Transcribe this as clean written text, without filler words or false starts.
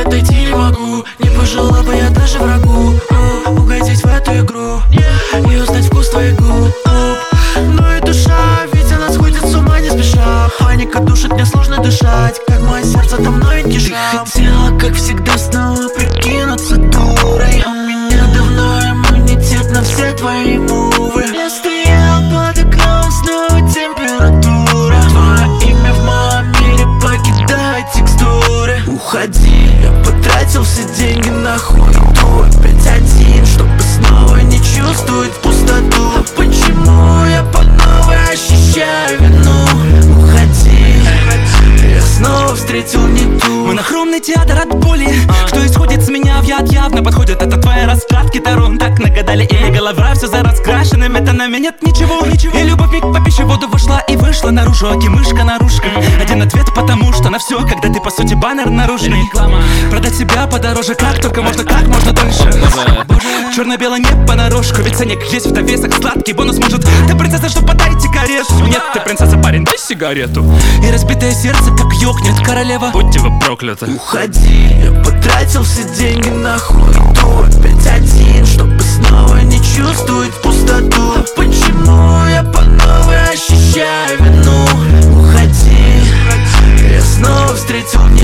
отойти не могу. Не пожелал бы я даже врагу угодить в эту игру и узнать вкус твоих губ. Ну и душа, ведь она сходит с ума не спеша. Паника душит, мне сложно дышать, как мое сердце там новенький шрам. Хотела, как всегда, снова прикинуться дурой. У меня давно иммунитет на все твои мувы. Я стоял под окном, снова температура. Твое имя в моем мире покидает текстуры. Уходи, я потратил все деньги на хуету. Опять один, чтобы снова не чувствовать пустоту. А почему я по новой ощущаю вину? Уходи, я снова встретил не ту. Монохромный театр от боли, что исходит с меня в яд явно подходит. Это твои раскладки сторон так нагадали. Или голова все за раскрашенным, это на меня нет ничего. И любовь миг по пищеводу вошла и вышла наружу. Аки мышка наружка. Один ответ, потому что на все, когда ты по сути баннер наружный. Продать себя подороже, как только можно, как можно дольше. Черно-бело не понарошку, ведь ценник есть в довесок. Сладкий бонус может. Ты принцесса, что подайте карету. Нет, ты принцесса, парень, дай сигарету. И разбитое сердце, как ёкнет королева. Будьте вы прокляты. Уходи, я потратил все деньги на хуету. Опять один, чтобы снова не чувствовать пустоту. А почему я по новой ощущаю вину? Уходи, я снова встретил не